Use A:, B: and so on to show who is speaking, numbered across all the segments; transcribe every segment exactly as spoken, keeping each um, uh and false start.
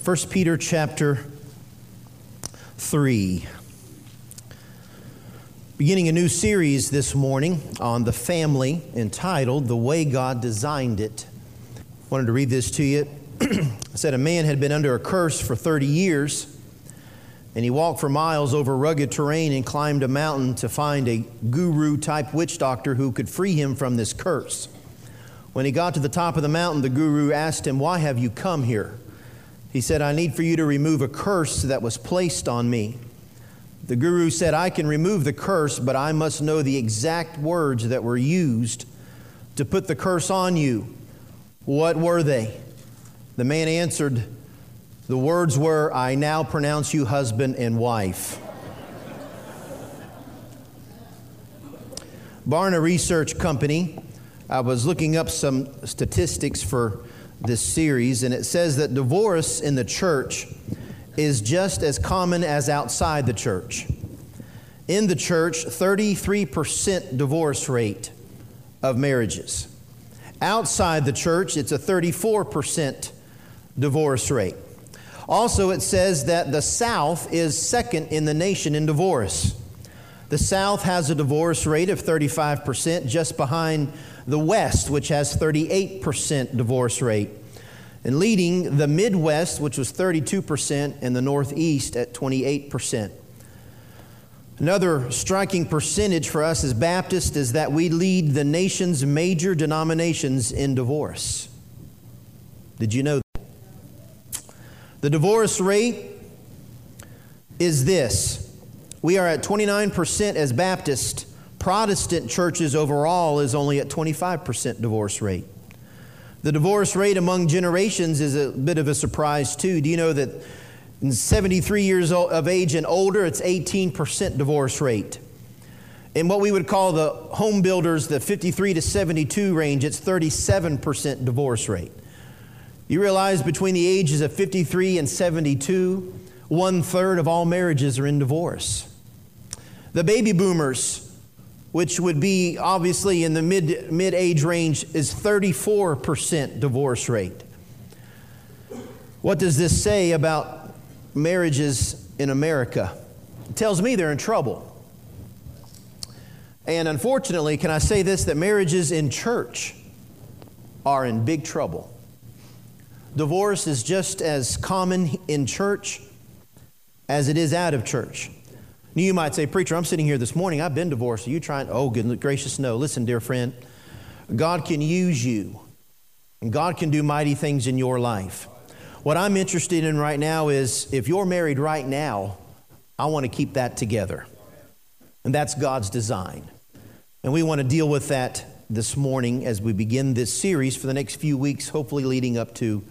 A: First Peter chapter three. Beginning a new series this morning on the family entitled The Way God Designed It. I wanted to read this to you. It said, a man had been under a curse for thirty years, and he walked for miles over rugged terrain and climbed a mountain to find a guru-type witch doctor who could free him from this curse. When he got to the top of the mountain, the guru asked him, "Why have you come here?" He said, "I need for you to remove a curse that was placed on me." The guru said, "I can remove the curse, but I must know the exact words that were used to put the curse on you." What were they? The man answered, "The words were, 'I now pronounce you husband and wife.'" Barna Research Company, I was looking up some statistics for this series, and it says that divorce in the church is just as common as outside the church. In the church, thirty-three percent divorce rate of marriages. Outside the church, it's a thirty-four percent divorce rate. Also, it says that the South is second in the nation in divorce. The South has a divorce rate of thirty-five percent, just behind the West, which has thirty-eight percent divorce rate, and leading the Midwest, which was thirty-two percent, and the Northeast at twenty-eight percent. Another striking percentage for us as Baptists is that we lead the nation's major denominations in divorce. Did you know that? The divorce rate is this. We are at twenty-nine percent as Baptists. Protestant churches overall is only at twenty-five percent divorce rate. The divorce rate among generations is a bit of a surprise too. Do you know that in seventy-three years of age and older, it's eighteen percent divorce rate? In what we would call the home builders, the fifty-three to seventy-two range, it's thirty-seven percent divorce rate. You realize between the ages of fifty-three and seventy-two, one-third of all marriages are in divorce. The baby boomers, which would be obviously in the mid, mid-age range, is thirty-four percent divorce rate. What does this say about marriages in America? It tells me they're in trouble. And unfortunately, can I say this, that marriages in church are in big trouble. Divorce is just as common in church as it is out of church. You might say, "Preacher, I'm sitting here this morning. I've been divorced. Are you trying?" Oh, goodness gracious, no. Listen, dear friend, God can use you, and God can do mighty things in your life. What I'm interested in right now is, if you're married right now, I want to keep that together. And that's God's design. And we want to deal with that this morning as we begin this series for the next few weeks, hopefully leading up to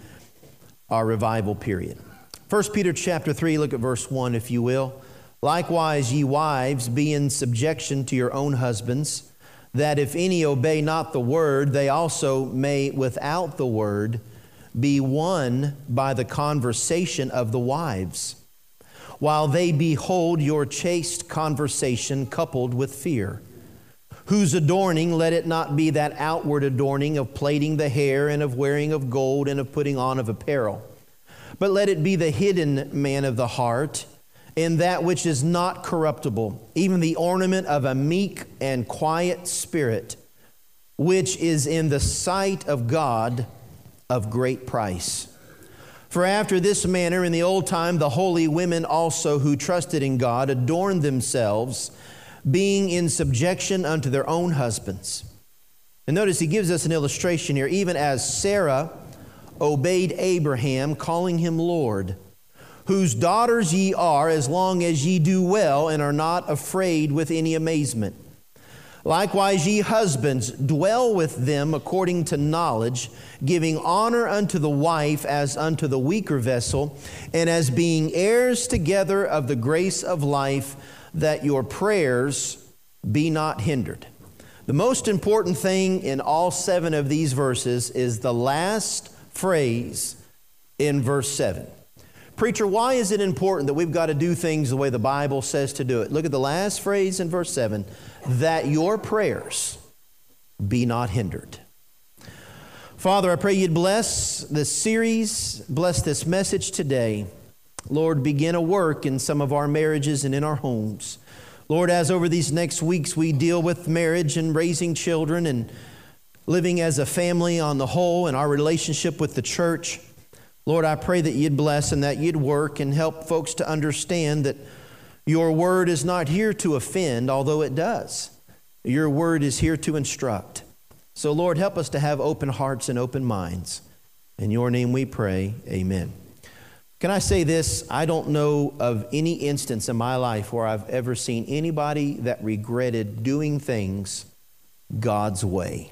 A: our revival period. First Peter chapter three, look at verse one, if you will. "Likewise, ye wives, be in subjection to your own husbands, that if any obey not the word, they also may without the word be won by the conversation of the wives, while they behold your chaste conversation coupled with fear, whose adorning let it not be that outward adorning of plaiting the hair and of wearing of gold and of putting on of apparel, but let it be the hidden man of the heart, in that which is not corruptible, even the ornament of a meek and quiet spirit, which is in the sight of God of great price. For after this manner in the old time the holy women also who trusted in God adorned themselves, being in subjection unto their own husbands." And notice he gives us an illustration here. "Even as Sarah obeyed Abraham, calling him Lord, whose daughters ye are, as long as ye do well and are not afraid with any amazement. Likewise, ye husbands, dwell with them according to knowledge, giving honor unto the wife as unto the weaker vessel, and as being heirs together of the grace of life, that your prayers be not hindered." The most important thing in all seven of these verses is the last phrase in verse seven. "Preacher, why is it important that we've got to do things the way the Bible says to do it?" Look at the last phrase in verse seven, "that your prayers be not hindered." Father, I pray you'd bless this series, bless this message today. Lord, begin a work in some of our marriages and in our homes. Lord, as over these next weeks we deal with marriage and raising children and living as a family on the whole and our relationship with the church, Lord, I pray that you'd bless and that you'd work and help folks to understand that your word is not here to offend, although it does. Your word is here to instruct. So, Lord, help us to have open hearts and open minds. In your name we pray, amen. Can I say this? I don't know of any instance in my life where I've ever seen anybody that regretted doing things God's way.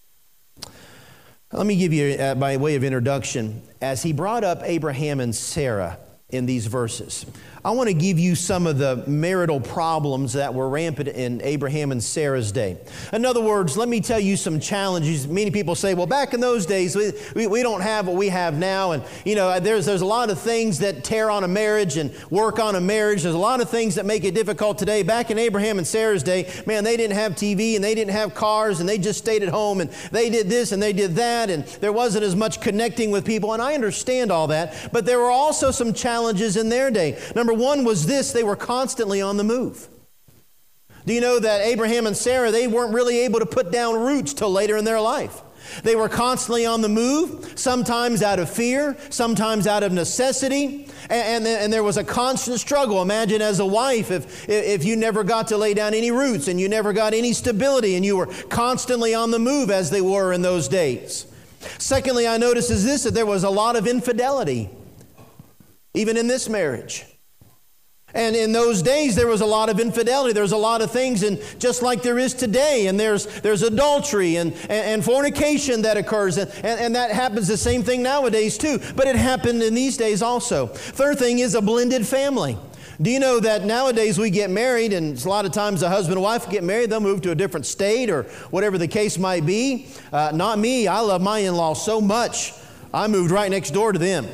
A: Let me give you, uh, by way of introduction, as he brought up Abraham and Sarah in these verses, I want to give you some of the marital problems that were rampant in Abraham and Sarah's day. In other words, let me tell you some challenges. Many people say, well, back in those days, we, we, we don't have what we have now. And, you know, there's, there's a lot of things that tear on a marriage and work on a marriage. There's a lot of things that make it difficult today. Back in Abraham and Sarah's day, man, they didn't have T V and they didn't have cars and they just stayed at home and they did this and they did that. And there wasn't as much connecting with people. And I understand all that. But there were also some challenges in their day. Number one was this: they were constantly on the move. Do you know that Abraham and Sarah, they weren't really able to put down roots till later in their life? They were constantly on the move, sometimes out of fear, sometimes out of necessity, and, and, and there was a constant struggle. Imagine as a wife, if, if you never got to lay down any roots and you never got any stability and you were constantly on the move as they were in those days. Secondly, I notice is this, that there was a lot of infidelity, even in this marriage. And in those days, there was a lot of infidelity. There was a lot of things, and just like there is today, and there's there's adultery and, and, and fornication that occurs, and, and, and that happens the same thing nowadays too. But it happened in these days also. Third thing is a blended family. Do you know that nowadays we get married, and a lot of times a husband and wife get married, they'll move to a different state or whatever the case might be. Uh, not me. I love my in-laws so much, I moved right next door to them.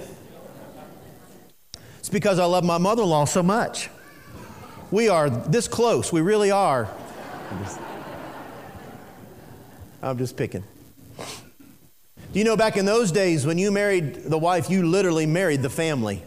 A: It's because I love my mother-in-law so much. We are this close. We really are. I'm just, I'm just picking. Do you know back in those days when you married the wife, you literally married the family?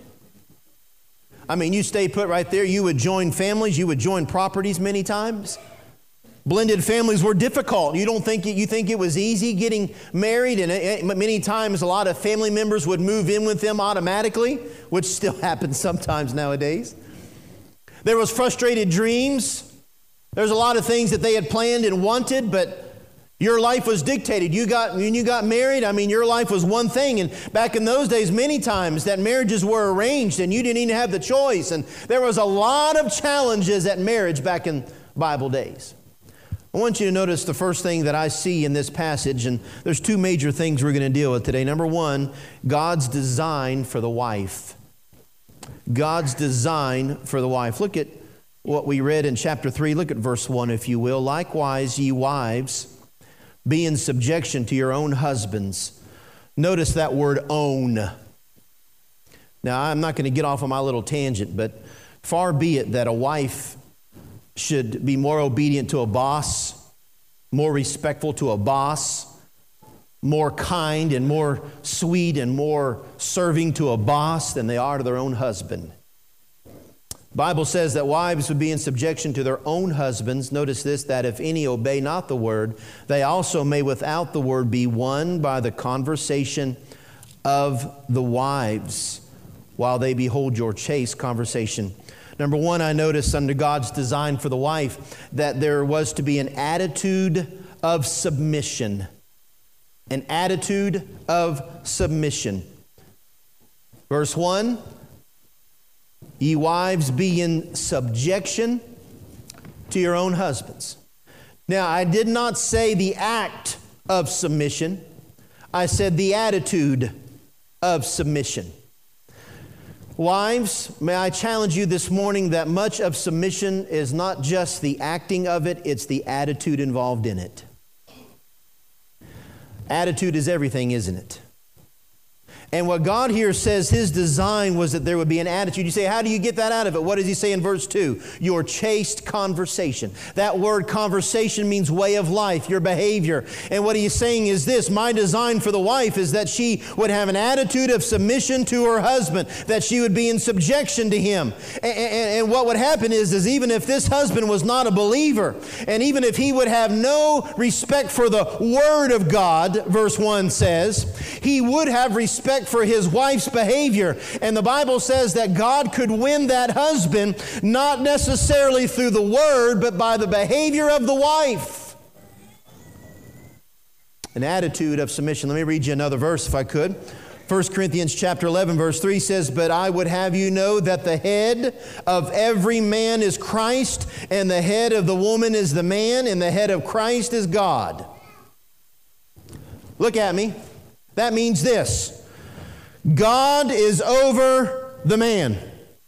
A: I mean, you stayed put right there. You would join families. You would join properties many times. Blended families were difficult. You don't think it, you think it was easy getting married, and it, it, many times a lot of family members would move in with them automatically, which still happens sometimes nowadays. There was frustrated dreams. There's a lot of things that they had planned and wanted, but your life was dictated. You got when you got married, I mean, your life was one thing. And back in those days, many times that marriages were arranged, and you didn't even have the choice. And there was a lot of challenges at marriage back in Bible days. I want you to notice the first thing that I see in this passage, and there's two major things we're going to deal with today. Number one, God's design for the wife. God's design for the wife. Look at what we read in chapter three. Look at verse one, if you will. Likewise, ye wives, be in subjection to your own husbands. Notice that word own. Now, I'm not going to get off on my little tangent, but far be it that a wife should be more obedient to a boss, more respectful to a boss, more kind and more sweet and more serving to a boss than they are to their own husband. The Bible says that wives would be in subjection to their own husbands. Notice this, that if any obey not the word, they also may without the word be won by the conversation of the wives, while they behold your chaste conversation. Number one, I noticed under God's design for the wife that there was to be an attitude of submission. An attitude of submission. Verse one, ye wives, be in subjection to your own husbands. Now, I did not say the act of submission. I said the attitude of submission. Wives, may I challenge you this morning that much of submission is not just the acting of it, it's the attitude involved in it. Attitude is everything, isn't it? And what God here says His design was that there would be an attitude. You say, how do you get that out of it? What does He say in verse two? Your chaste conversation. That word conversation means way of life, your behavior. And what He's saying is this: my design for the wife is that she would have an attitude of submission to her husband, that she would be in subjection to him. And, and, and what would happen is, is even if this husband was not a believer, and even if he would have no respect for the Word of God, verse one says, he would have respect for his wife's behavior. And the Bible says that God could win that husband not necessarily through the Word, but by the behavior of the wife. An attitude of submission. Let me read you another verse if I could. First Corinthians chapter eleven verse three says, but I would have you know that the head of every man is Christ, and the head of the woman is the man, and the head of Christ is God. Look at me. That means this: God is over the man.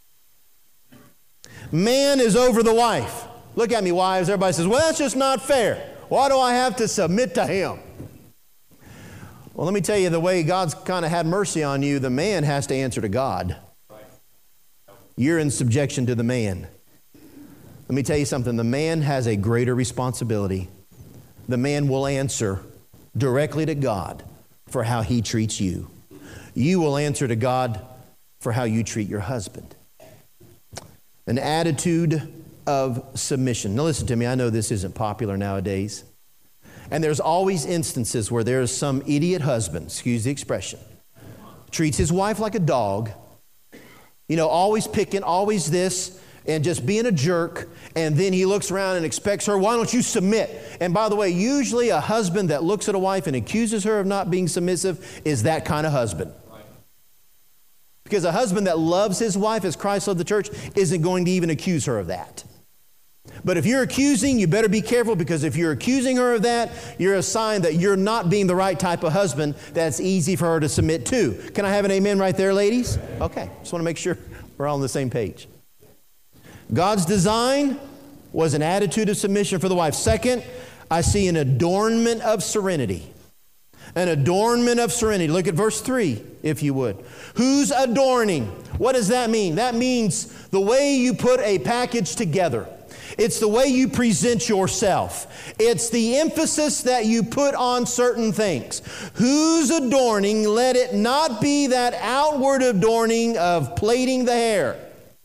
A: Man is over the wife. Look at me, wives. Everybody says, well, that's just not fair. Why do I have to submit to him? Well, let me tell you, the way God's kind of had mercy on you, the man has to answer to God. You're in subjection to the man. Let me tell you something. The man has a greater responsibility. The man will answer directly to God for how he treats you. You will answer to God for how you treat your husband. An attitude of submission. Now listen to me. I know this isn't popular nowadays. And there's always instances where there's some idiot husband, excuse the expression, treats his wife like a dog, you know, always picking, always this, and just being a jerk, and then he looks around and expects her, why don't you submit? And by the way, usually a husband that looks at a wife and accuses her of not being submissive is that kind of husband. Because a husband that loves his wife as Christ loved the church isn't going to even accuse her of that. But if you're accusing, you better be careful, because if you're accusing her of that, you're a sign that you're not being the right type of husband that's easy for her to submit to. Can I have an amen right there, ladies? Okay, just want to make sure we're all on the same page. God's design was an attitude of submission for the wife. Second, I see an adornment of serenity. An adornment of serenity. Look at verse three, if you would. Who's adorning? What does that mean? That means the way you put a package together. It's the way you present yourself. It's the emphasis that you put on certain things. Who's adorning? Let it not be that outward adorning of plaiting the hair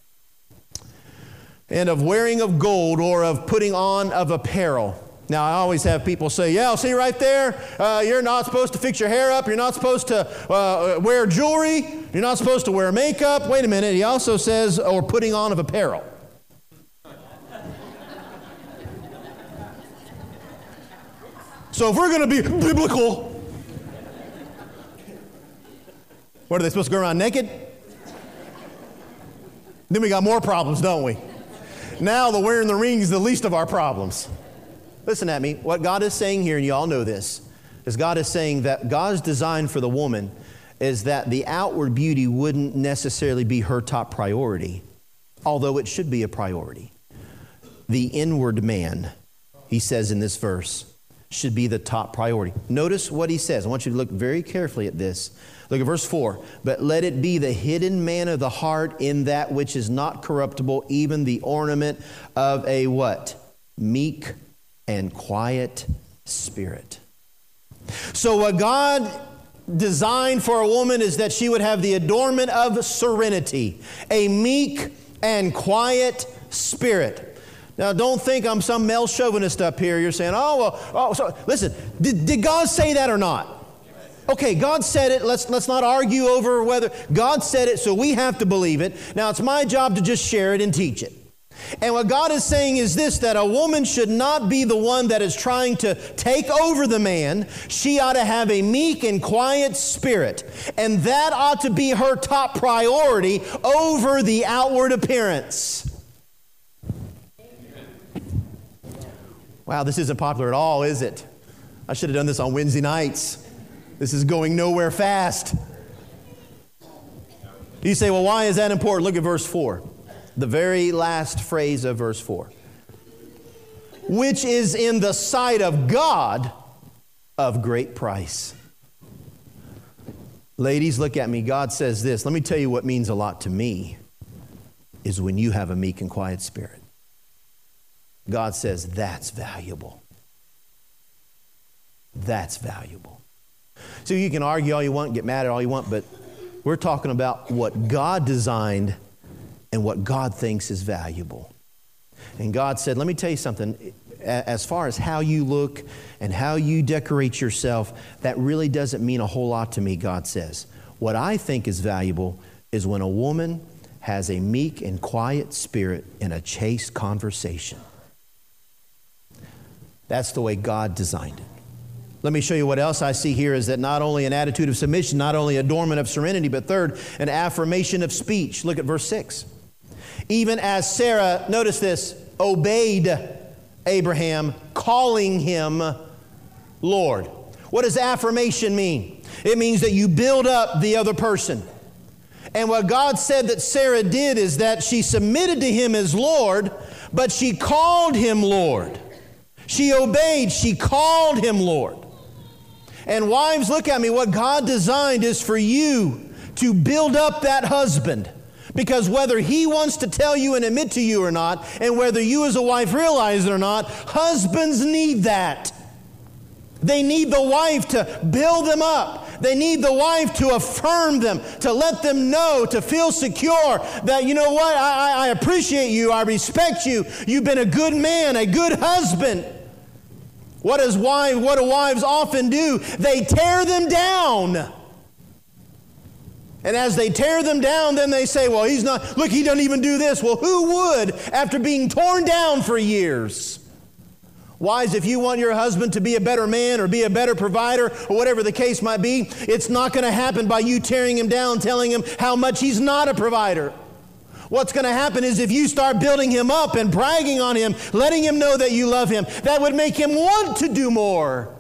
A: and of wearing of gold, or of putting on of apparel. Now, I always have people say, yeah, see right there, uh, you're not supposed to fix your hair up. You're not supposed to uh, wear jewelry. You're not supposed to wear makeup. Wait a minute. He also says, or putting on of apparel. So if we're going to be biblical, what are they supposed to go around naked? Then we got more problems, don't we? Now the wearing the ring is the least of our problems. Listen at me. What God is saying here, and you all know this, is God is saying that God's design for the woman is that the outward beauty wouldn't necessarily be her top priority, although it should be a priority. The inward man, he says in this verse, should be the top priority. Notice what he says. I want you to look very carefully at this. Look at verse four. But let it be the hidden man of the heart in that which is not corruptible, even the ornament of a what? Meek and quiet spirit. So what God designed for a woman is that she would have the adornment of serenity, a meek and quiet spirit. Now, don't think I'm some male chauvinist up here. You're saying, oh, well, oh, so listen, did, did God say that or not? Okay, God said it. Let's, let's not argue over whether God said it, so we have to believe it. Now, it's my job to just share it and teach it. And what God is saying is this, that a woman should not be the one that is trying to take over the man. She ought to have a meek and quiet spirit. And that ought to be her top priority over the outward appearance. Wow, this isn't popular at all, is it? I should have done this on Wednesday nights. This is going nowhere fast. You say, well, why is that important? Look at verse four. The very last phrase of verse four. Which is in the sight of God of great price. Ladies, look at me. God says this. Let me tell you what means a lot to me is when you have a meek and quiet spirit. God says that's valuable. That's valuable. So you can argue all you want, get mad at all you want, but we're talking about what God designed and what God thinks is valuable. And God said, let me tell you something. As far as how you look and how you decorate yourself, that really doesn't mean a whole lot to me, God says. What I think is valuable is when a woman has a meek and quiet spirit in a chaste conversation. That's the way God designed it. Let me show you what else I see here is that not only an attitude of submission, not only adornment of serenity, but third, an affirmation of speech. Look at verse six. Even as Sarah, notice this, obeyed Abraham, calling him Lord. What does affirmation mean? It means that you build up the other person. And what God said that Sarah did is that she submitted to him as Lord, but she called him Lord. She obeyed, she called him Lord. And wives, look at me, what God designed is for you to build up that husband. Because whether he wants to tell you and admit to you or not, and whether you as a wife realize it or not, husbands need that. They need the wife to build them up. They need the wife to affirm them, to let them know, to feel secure that, you know what, I, I appreciate you, I respect you, you've been a good man, a good husband. What does wives, what do wives often do? They tear them down. And as they tear them down, then they say, well, he's not, look, he doesn't even do this. Well, who would after being torn down for years? Wives, if you want your husband to be a better man or be a better provider or whatever the case might be, it's not going to happen by you tearing him down, telling him how much he's not a provider. What's going to happen is if you start building him up and bragging on him, letting him know that you love him, that would make him want to do more.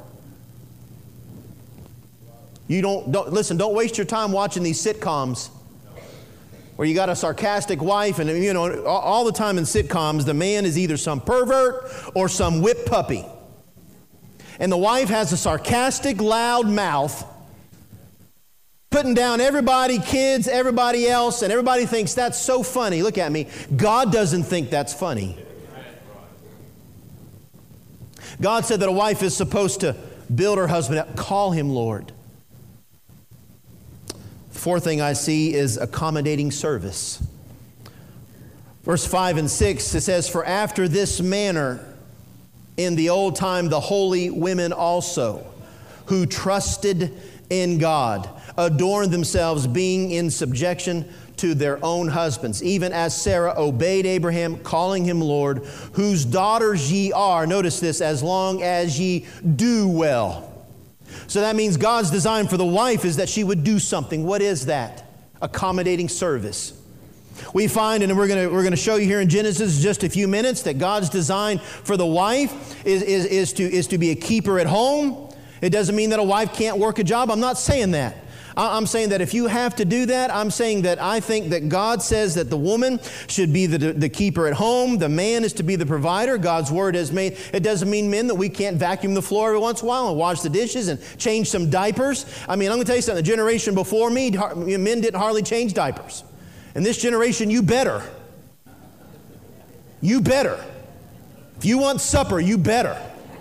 A: You don't, don't listen, don't waste your time watching these sitcoms where you got a sarcastic wife and, you know, all the time in sitcoms, the man is either some pervert or some whipped puppy. And the wife has a sarcastic, loud mouth, putting down everybody, kids, everybody else, and everybody thinks that's so funny. Look at me. God doesn't think that's funny. God said that a wife is supposed to build her husband up, call him Lord. The fourth thing I see is accommodating service. Verse five and six, it says, for after this manner in the old time the holy women also, who trusted in God, adorned themselves, being in subjection to their own husbands, even as Sarah obeyed Abraham, calling him Lord, whose daughters ye are, notice this, as long as ye do well. So that means God's design for the wife is that she would do something. What is that? Accommodating service. We find, and we're going to we're going to show you here in Genesis in just a few minutes, that God's design for the wife is, is, is, to, is to be a keeper at home. It doesn't mean that a wife can't work a job. I'm not saying that. I'm saying that if you have to do that, I'm saying that I think that God says that the woman should be the, the keeper at home. The man is to be the provider. God's word has made, it doesn't mean, men, that we can't vacuum the floor every once in a while and wash the dishes and change some diapers. I mean, I'm going to tell you something. The generation before me, men didn't hardly change diapers. And this generation, you better. You better. If you want supper, you better.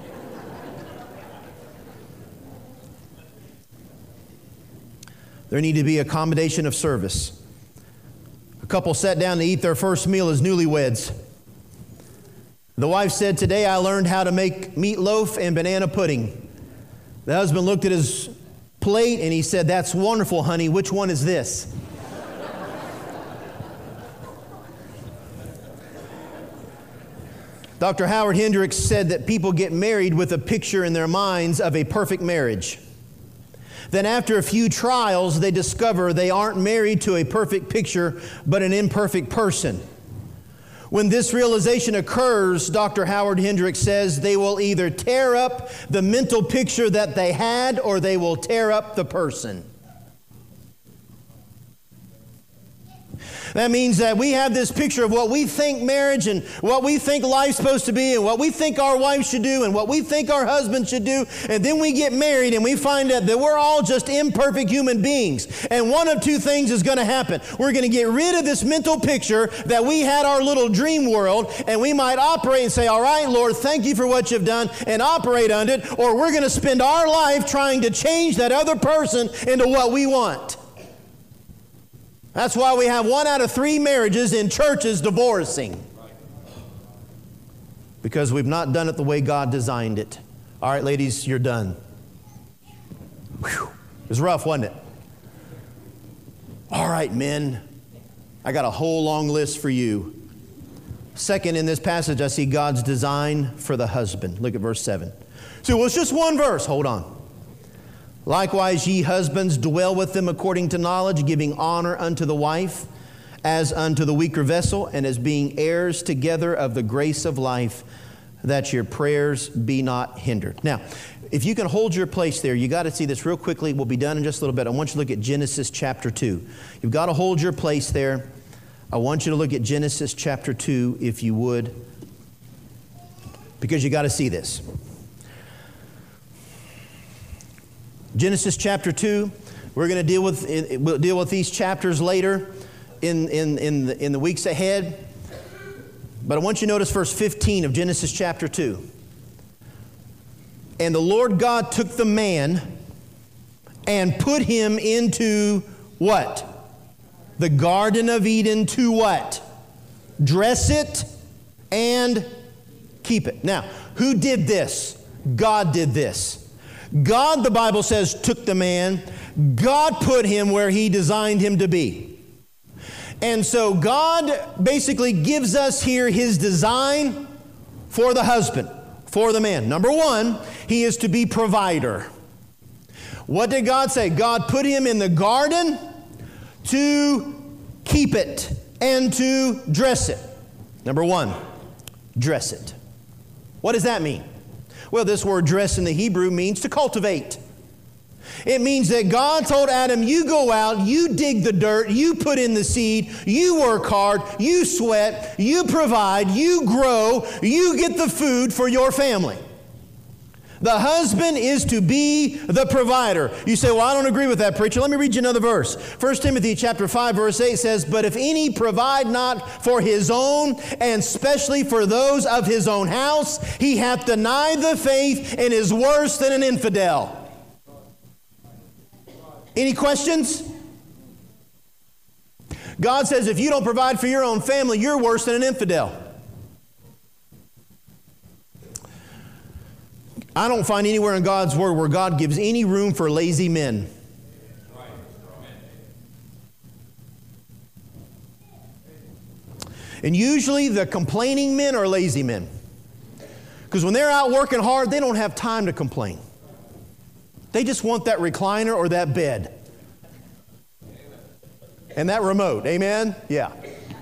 A: There need to be accommodation of service. A couple sat down to eat their first meal as newlyweds. The wife said, today I learned how to make meatloaf and banana pudding. The husband looked at his plate and he said, that's wonderful, honey. Which one is this? Doctor Howard Hendricks said that people get married with a picture in their minds of a perfect marriage. Then after a few trials, they discover they aren't married to a perfect picture, but an imperfect person. When this realization occurs, Doctor Howard Hendricks says, they will either tear up the mental picture that they had, or they will tear up the person. That means that we have this picture of what we think marriage and what we think life's supposed to be and what we think our wife should do and what we think our husband should do. And then we get married and we find out that we're all just imperfect human beings. And one of two things is going to happen. We're going to get rid of this mental picture that we had our little dream world, and we might operate and say, all right, Lord, thank you for what you've done, and operate under it. Or we're going to spend our life trying to change that other person into what we want. That's why we have one out of three marriages in churches divorcing. Because we've not done it the way God designed it. All right, ladies, you're done. Whew. It was rough, wasn't it? All right, men, I got a whole long list for you. Second, in this passage, I see God's design for the husband. Look at verse seven. So, well, it's just one verse. Hold on. Likewise, ye husbands, dwell with them according to knowledge, giving honor unto the wife, as unto the weaker vessel, and as being heirs together of the grace of life, that your prayers be not hindered. Now, if you can hold your place there, you got to see this real quickly. We'll be done in just a little bit. I want you to look at Genesis chapter two. You've got to hold your place there. I want you to look at Genesis chapter two, if you would, because you got to see this. Genesis chapter two, we're going to deal with we'll deal with these chapters later in, in, in, the, in the weeks ahead. But I want you to notice verse fifteen of Genesis chapter two. And the Lord God took the man and put him into what? The Garden of Eden to what? Dress it and keep it. Now, who did this? God did this. God, the Bible says, took the man. God put him where He designed him to be. And so God basically gives us here His design for the husband, for the man. Number one, he is to be provider. What did God say? God put him in the garden to keep it and to dress it. Number one, dress it. What does that mean? Well, this word dress in the Hebrew means to cultivate. It means that God told Adam, you go out, you dig the dirt, you put in the seed, you work hard, you sweat, you provide, you grow, you get the food for your family. The husband is to be the provider. You say, well, I don't agree with that, preacher. Let me read you another verse. First Timothy chapter five, verse eight says, but if any provide not for his own, and specially for those of his own house, he hath denied the faith and is worse than an infidel. Any questions? God says if you don't provide for your own family, you're worse than an infidel. I don't find anywhere in God's Word where God gives any room for lazy men. And usually the complaining men are lazy men. Because when they're out working hard, they don't have time to complain. They just want that recliner or that bed. And that remote. Amen? Yeah.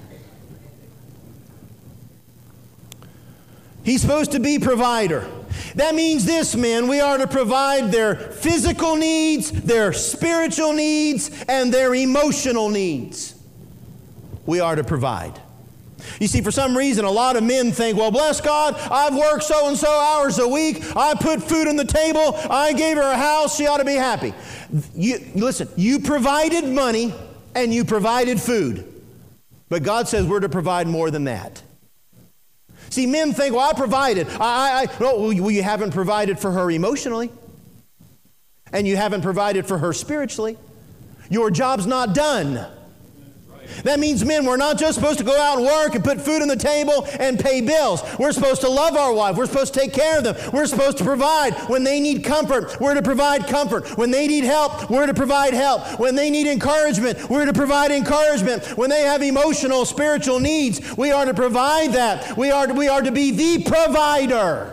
A: He's supposed to be provider. That means this, men, we are to provide their physical needs, their spiritual needs, and their emotional needs. We are to provide. You see, for some reason, a lot of men think, well, bless God, I've worked so-and-so hours a week. I put food on the table. I gave her a house. She ought to be happy. You, listen, you provided money and you provided food. But God says we're to provide more than that. See, men think, well, I provided. I, I, no, well, you haven't provided for her emotionally. And you haven't provided for her spiritually. Your job's not done. That means, men, we're not just supposed to go out and work and put food on the table and pay bills. We're supposed to love our wife. We're supposed to take care of them. We're supposed to provide. When they need comfort, we're to provide comfort. When they need help, we're to provide help. When they need encouragement, we're to provide encouragement. When they have emotional, spiritual needs, we are to provide that. We are to, we are to be the provider.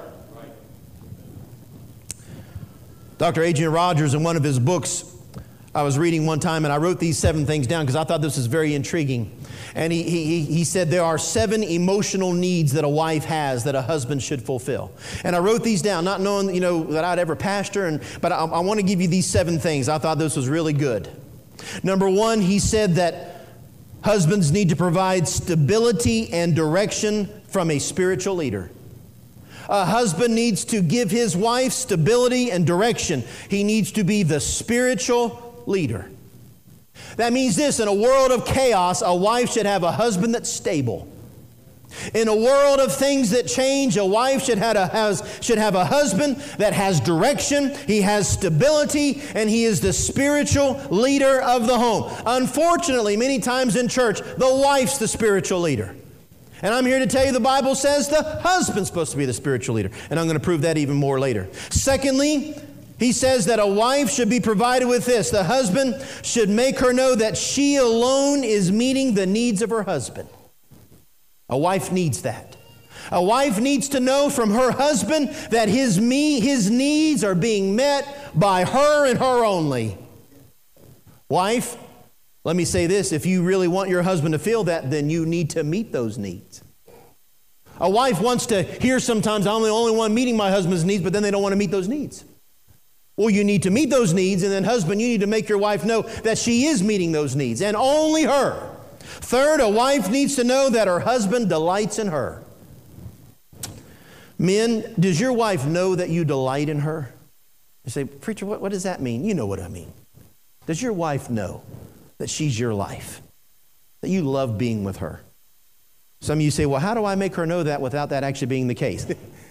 A: Doctor Adrian Rogers, in one of his books, I was reading one time, and I wrote these seven things down because I thought this was very intriguing. And he, he, he said there are seven emotional needs that a wife has that a husband should fulfill. And I wrote these down, not knowing, you know, that I'd ever pastor, and, but I, I want to give you these seven things. I thought this was really good. Number one, he said that Husbands need to provide stability and direction from a spiritual leader. A husband needs to give his wife stability and direction. He needs to be the spiritual leader. That means this: in a world of chaos, a wife should have a husband that's stable. In a world of things that change, a wife should have a, has, should have a husband that has direction, he has stability, and he is the spiritual leader of the home. Unfortunately, many times in church, the wife's the spiritual leader. And I'm here to tell you the Bible says the husband's supposed to be the spiritual leader. And I'm going to prove that even more later. Secondly, he says that a wife should be provided with this. The husband should make her know that she alone is meeting the needs of her husband. A wife needs that. A wife needs to know from her husband that his me, his needs are being met by her and her only. Wife, let me say this: if you really want your husband to feel that, then you need to meet those needs. A wife wants to hear sometimes, I'm the only one meeting my husband's needs, but then they don't want to meet those needs. Well, you need to meet those needs, and then husband, you need to make your wife know that she is meeting those needs, and only her. Third, a wife needs to know that her husband delights in her. Men, does your wife know that you delight in her? You say, preacher, what, what does that mean? You know what I mean. Does your wife know that she's your life, that you love being with her? Some of you say, well, how do I make her know that without that actually being the case?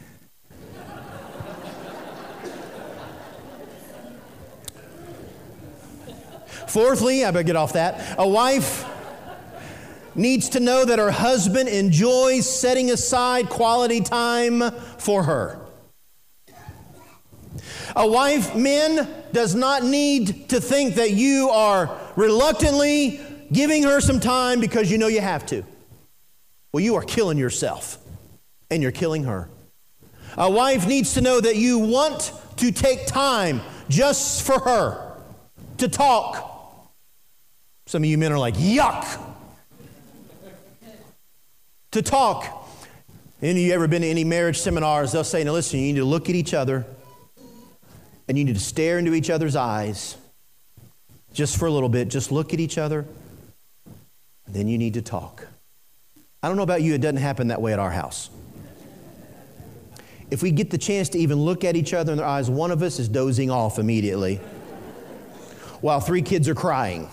A: Fourthly, I better get off that. A wife needs to know that her husband enjoys setting aside quality time for her. A wife, men, does not need to think that you are reluctantly giving her some time because you know you have to. Well, you are killing yourself, and you're killing her. A wife needs to know that you want to take time just for her, to talk. Some of you men are like, yuck! To talk. Any of you ever been to any marriage seminars? They'll say, now listen, you need to look at each other and you need to stare into each other's eyes just for a little bit. Just look at each other. Then you need to talk. I don't know about you, it doesn't happen that way at our house. If we get the chance to even look at each other in their eyes, one of us is dozing off immediately while three kids are crying.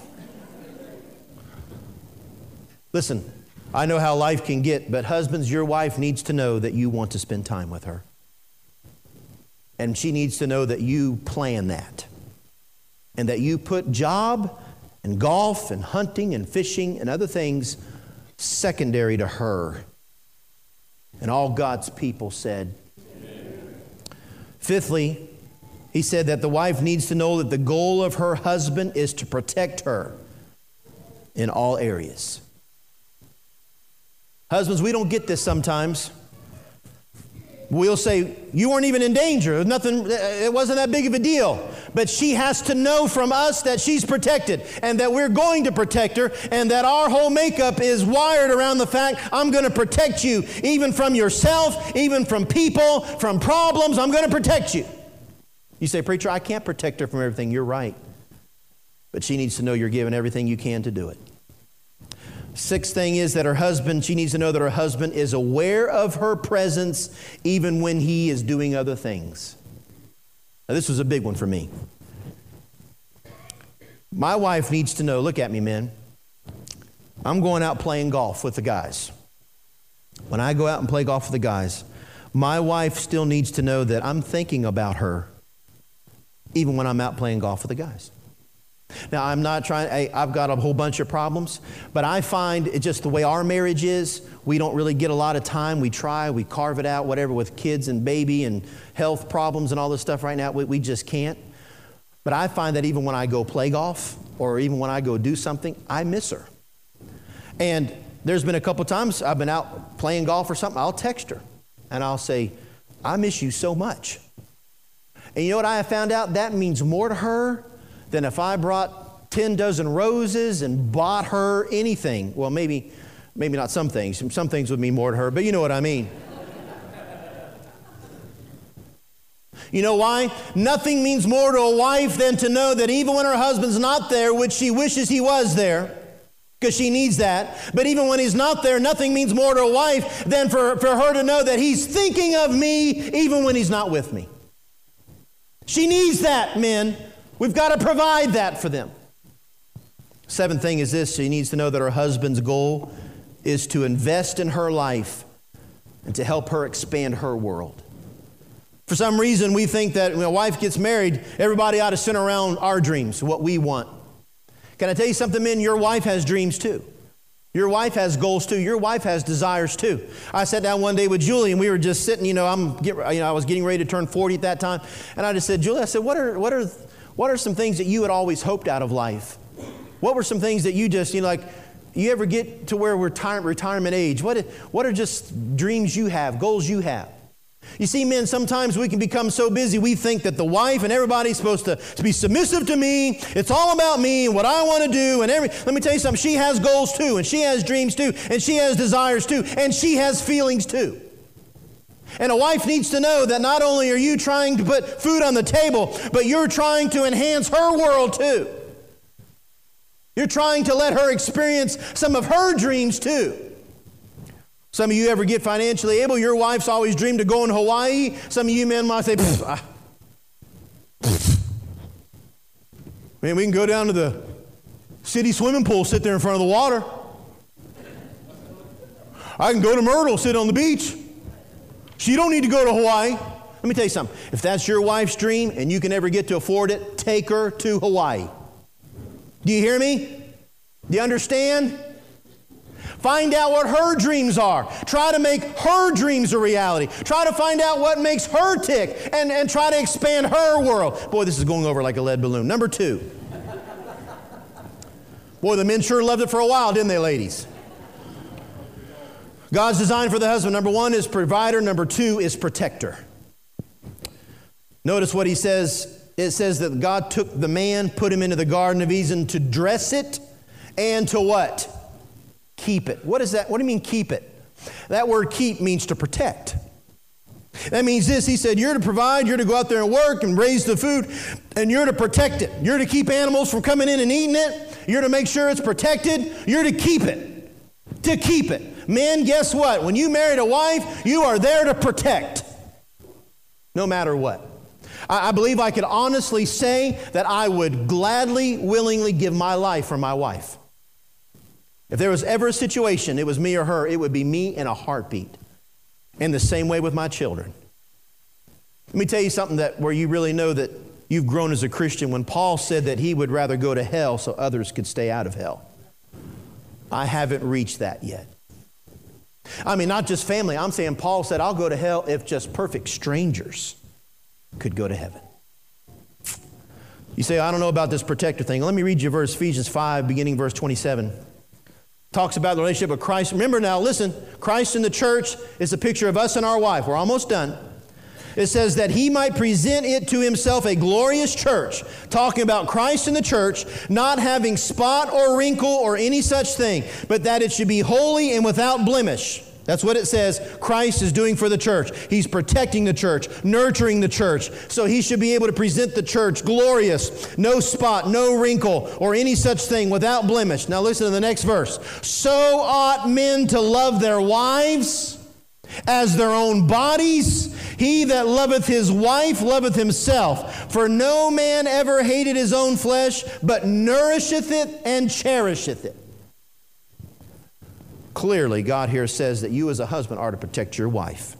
A: Listen, I know how life can get, but husbands, your wife needs to know that you want to spend time with her. And she needs to know that you plan that. And that you put job and golf and hunting and fishing and other things secondary to her. And all God's people said. Amen. Fifthly, he said that the wife needs to know that the goal of her husband is to protect her in all areas. Husbands, we don't get this sometimes. We'll say, you weren't even in danger. Nothing, it wasn't that big of a deal. But she has to know from us that she's protected and that we're going to protect her and that our whole makeup is wired around the fact, I'm going to protect you, even from yourself, even from people, from problems. I'm going to protect you. You say, preacher, I can't protect her from everything. You're right. But she needs to know you're giving everything you can to do it. Sixth thing is that her husband, she needs to know that her husband is aware of her presence even when he is doing other things. Now, this was a big one for me. My wife needs to know, look at me, men. I'm going out playing golf with the guys. When I go out and play golf with the guys, my wife still needs to know that I'm thinking about her even when I'm out playing golf with the guys. Now, I'm not trying, I, I've got a whole bunch of problems, but I find it just the way our marriage is, we don't really get a lot of time. We try, we carve it out, whatever, with kids and baby and health problems and all this stuff right now. We, we just can't. But I find that even when I go play golf or even when I go do something, I miss her. And there's been a couple times I've been out playing golf or something, I'll text her and I'll say, I miss you so much. And you know what I have found out? That means more to her than if I brought ten dozen roses and bought her anything. Well, maybe, maybe not some things. Some things would mean more to her, but you know what I mean. You know why? Nothing means more to a wife than to know that even when her husband's not there, which she wishes he was there, because she needs that. But even when he's not there, nothing means more to a wife than for, for her to know that he's thinking of me even when he's not with me. She needs that, men. We've got to provide that for them. Seventh thing is this: she needs to know that her husband's goal is to invest in her life and to help her expand her world. For some reason, we think that when a wife gets married, everybody ought to center around our dreams, what we want. Can I tell you something, men? Your wife has dreams too. Your wife has goals too. Your wife has desires too. I sat down one day with Julie, and we were just sitting. You know, I'm, get, you know, I was getting ready to turn forty at that time, and I just said, Julie, I said, what are, what are, what are some things that you had always hoped out of life? What were some things that you just, you know, like, you ever get to where we're retire, retirement age? What, what are just dreams you have, goals you have? You see, men, sometimes we can become so busy, we think that the wife and everybody's supposed to, to be submissive to me. It's all about me and what I want to do. And every, let me tell you something, she has goals too, and she has dreams too, and she has desires too, and she has feelings too. And a wife needs to know that not only are you trying to put food on the table, but you're trying to enhance her world too. You're trying to let her experience some of her dreams too. Some of you ever get financially able, your wife's always dreamed of going to Hawaii. Some of you men might say, pfft, ah, pfft. Man, we can go down to the city swimming pool, sit there in front of the water. I can go to Myrtle, sit on the beach. She don't need to go to Hawaii. Let me tell you something. If that's your wife's dream and you can ever get to afford it, take her to Hawaii. Do you hear me? Do you understand? Find out what her dreams are. Try to make her dreams a reality. Try to find out what makes her tick and, and try to expand her world. Boy, this is going over like a lead balloon. Number two. Boy, the men sure loved it for a while, didn't they, ladies? God's design for the husband, number one, is provider. Number two is protector. Notice what he says. It says that God took the man, put him into the Garden of Eden to dress it and to what? Keep it. What is that? What do you mean keep it? That word keep means to protect. That means this. He said, you're to provide, you're to go out there and work and raise the food, and you're to protect it. You're to keep animals from coming in and eating it. You're to make sure it's protected. You're to keep it. To keep it. Men, guess what? When you married a wife, you are there to protect. No matter what. I believe I could honestly say that I would gladly, willingly give my life for my wife. If there was ever a situation, it was me or her, it would be me in a heartbeat. And the same way with my children. Let me tell you something that where you really know that you've grown as a Christian. When Paul said that he would rather go to hell so others could stay out of hell. I haven't reached that yet. I mean, not just family. I'm saying Paul said, I'll go to hell if just perfect strangers could go to heaven. You say, I don't know about this protector thing. Let me read you a verse, Ephesians five, beginning verse twenty-seven. Talks about the relationship of Christ. Remember now, listen, Christ in the church is a picture of us and our wife. We're almost done. It says that he might present it to himself a glorious church, talking about Christ in the church, not having spot or wrinkle or any such thing, but that it should be holy and without blemish. That's what it says Christ is doing for the church. He's protecting the church, nurturing the church. So he should be able to present the church glorious, no spot, no wrinkle, or any such thing, without blemish. Now listen to the next verse. So ought men to love their wives as their own bodies. He that loveth his wife loveth himself. For no man ever hated his own flesh, but nourisheth it and cherisheth it. Clearly, God here says that you as a husband are to protect your wife.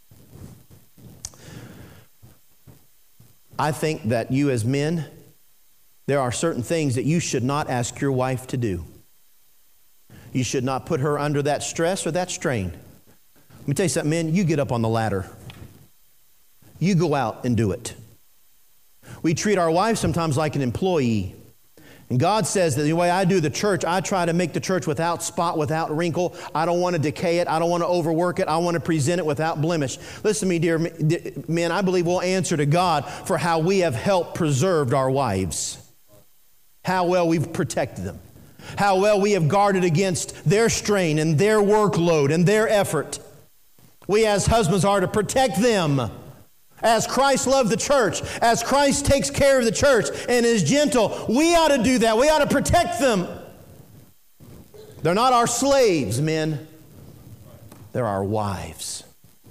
A: I think that you as men, there are certain things that you should not ask your wife to do. You should not put her under that stress or that strain. Let me tell you something, men, you get up on the ladder. You go out and do it. We treat our wives sometimes like an employee. And God says that the way I do the church, I try to make the church without spot, without wrinkle. I don't want to decay it. I don't want to overwork it. I want to present it without blemish. Listen to me, dear men, I believe we'll answer to God for how we have helped preserve our wives. How well we've protected them. How well we have guarded against their strain and their workload and their effort. We as husbands are to protect them. As Christ loved the church, as Christ takes care of the church and is gentle, we ought to do that. We ought to protect them. They're not our slaves, men. They're our wives.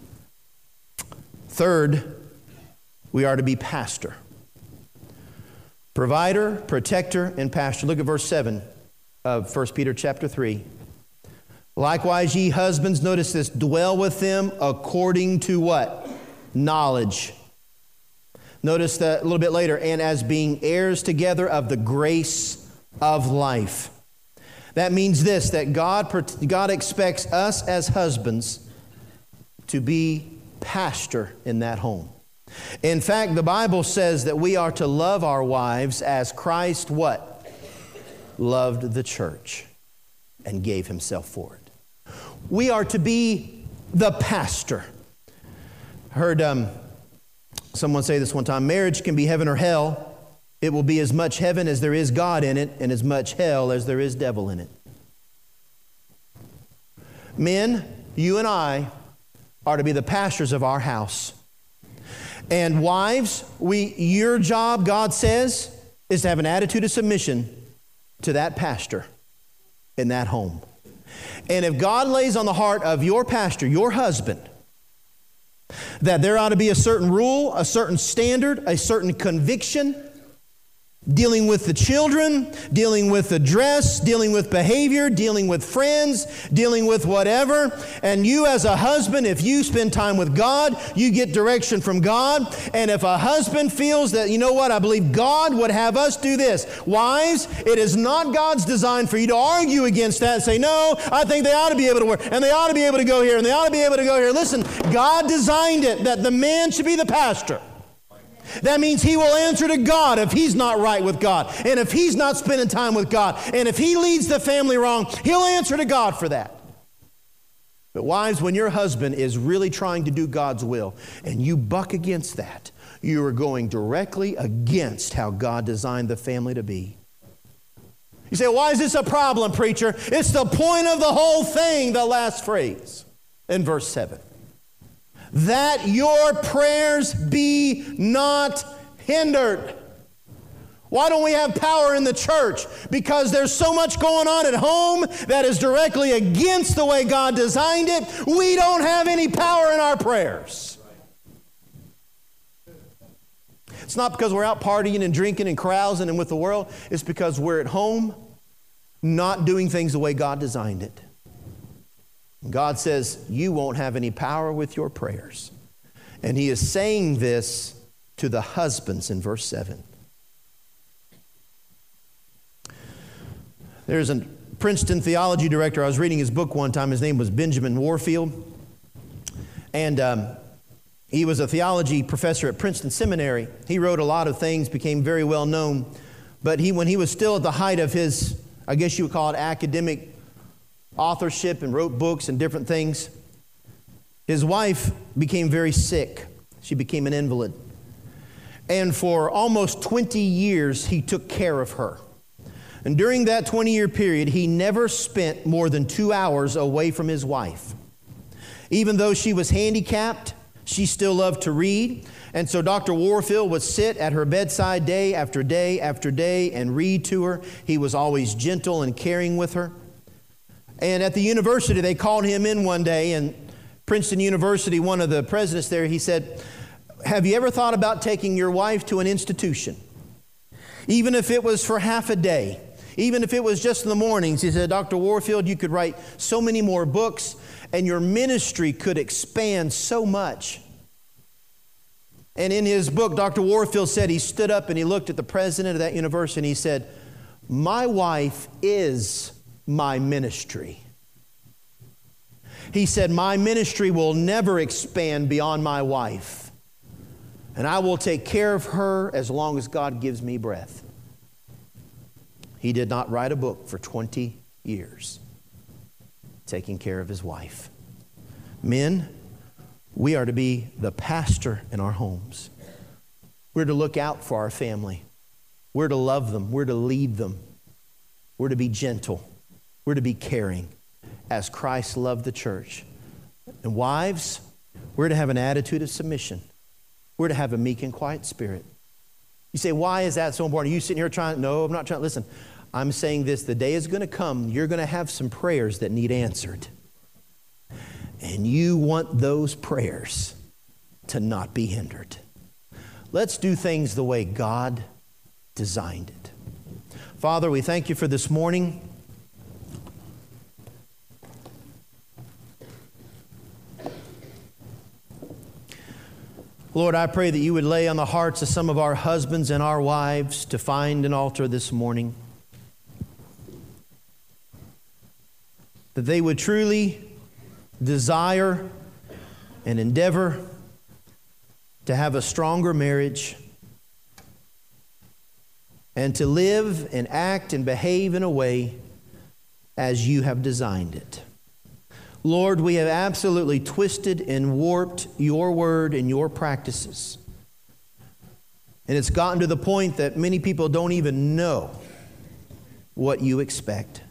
A: Third, we are to be pastor. Provider, protector, and pastor. Look at verse seven of First Peter chapter three. Likewise, ye husbands, notice this, dwell with them according to what? Knowledge. Notice that a little bit later, and as being heirs together of the grace of life. That means this, that God, God expects us as husbands to be pastor in that home. In fact, the Bible says that we are to love our wives as Christ what? Loved the church and gave himself for it. We are to be the pastor. I heard um, someone say this one time, marriage can be heaven or hell. It will be as much heaven as there is God in it and as much hell as there is devil in it. Men, you and I are to be the pastors of our house. And wives, we, your job, God says, is to have an attitude of submission to that pastor in that home. And if God lays on the heart of your pastor, your husband, that there ought to be a certain rule, a certain standard, a certain conviction, dealing with the children, dealing with the dress, dealing with behavior, dealing with friends, dealing with whatever. And you as a husband, if you spend time with God, you get direction from God. And if a husband feels that, you know what, I believe God would have us do this. Wives, it is not God's design for you to argue against that and say, no, I think they ought to be able to work, and they ought to be able to go here, and they ought to be able to go here. Listen, God designed it that the man should be the pastor. That means he will answer to God if he's not right with God, and if he's not spending time with God, and if he leads the family wrong, he'll answer to God for that. But wives, when your husband is really trying to do God's will and you buck against that, you are going directly against how God designed the family to be. You say, why is this a problem, preacher? It's the point of the whole thing, the last phrase in verse seven. That your prayers be not hindered. Why don't we have power in the church? Because there's so much going on at home that is directly against the way God designed it. We don't have any power in our prayers. It's not because we're out partying and drinking and carousing and with the world. It's because we're at home not doing things the way God designed it. God says, you won't have any power with your prayers. And he is saying this to the husbands in verse seven. There's a Princeton theology director. I was reading his book one time. His name was Benjamin Warfield. And um, he was a theology professor at Princeton Seminary. He wrote a lot of things, became very well known. But he, when he was still at the height of his, I guess you would call it academic authorship, and wrote books and different things, his wife became very sick. She became an invalid. And for almost twenty years, he took care of her. And during that twenty-year period, he never spent more than two hours away from his wife. Even though she was handicapped, she still loved to read. And so Doctor Warfield would sit at her bedside day after day after day and read to her. He was always gentle and caring with her. And at the university, they called him in one day, and Princeton University, one of the presidents there, he said, have you ever thought about taking your wife to an institution? Even if it was for half a day, even if it was just in the mornings. He said, Doctor Warfield, you could write so many more books, and your ministry could expand so much. And in his book, Doctor Warfield said he stood up and he looked at the president of that university and he said, my wife is my ministry. He said, my ministry will never expand beyond my wife. And I will take care of her as long as God gives me breath. He did not write a book for twenty years, taking care of his wife. Men, we are to be the pastor in our homes. We're to look out for our family. We're to love them. We're to lead them. We're to be gentle. We're to be caring as Christ loved the church. And wives, we're to have an attitude of submission. We're to have a meek and quiet spirit. You say, why is that so important? Are you sitting here trying? No, I'm not trying. Listen, I'm saying this, the day is going to come, you're going to have some prayers that need answered. And you want those prayers to not be hindered. Let's do things the way God designed it. Father, we thank you for this morning. Lord, I pray that you would lay on the hearts of some of our husbands and our wives to find an altar this morning. That they would truly desire and endeavor to have a stronger marriage and to live and act and behave in a way as you have designed it. Lord, we have absolutely twisted and warped your word and your practices. And it's gotten to the point that many people don't even know what you expect.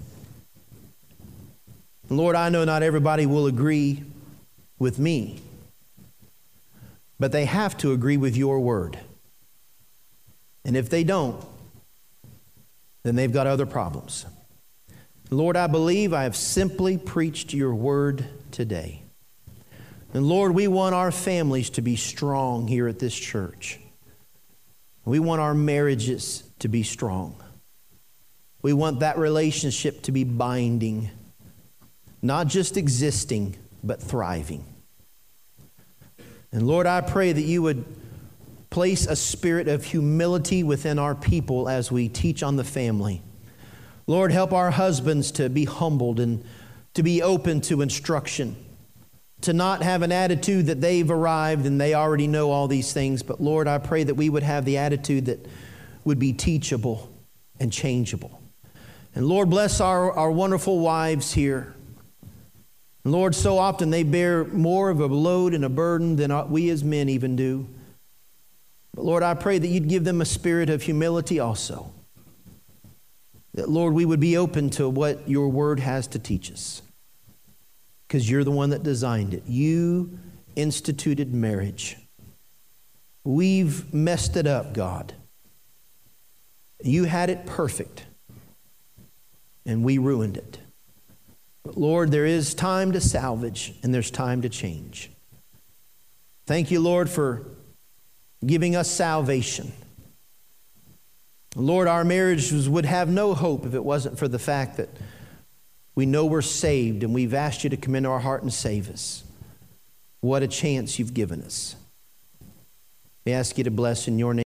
A: And Lord, I know not everybody will agree with me, but they have to agree with your word. And if they don't, then they've got other problems. Lord, I believe I have simply preached your word today. And Lord, we want our families to be strong here at this church. We want our marriages to be strong. We want that relationship to be binding, not just existing, but thriving. And Lord, I pray that you would place a spirit of humility within our people as we teach on the family. Lord, help our husbands to be humbled and to be open to instruction, to not have an attitude that they've arrived and they already know all these things. But Lord, I pray that we would have the attitude that would be teachable and changeable. And Lord, bless our, our wonderful wives here. And Lord, so often they bear more of a load and a burden than we as men even do. But Lord, I pray that you'd give them a spirit of humility also. That, Lord, we would be open to what your word has to teach us. Because you're the one that designed it. You instituted marriage. We've messed it up, God. You had it perfect. And we ruined it. But Lord, there is time to salvage and there's time to change. Thank you, Lord, for giving us salvation. Lord, our marriages would have no hope if it wasn't for the fact that we know we're saved and we've asked you to come into our heart and save us. What a chance you've given us. We ask you to bless in your name.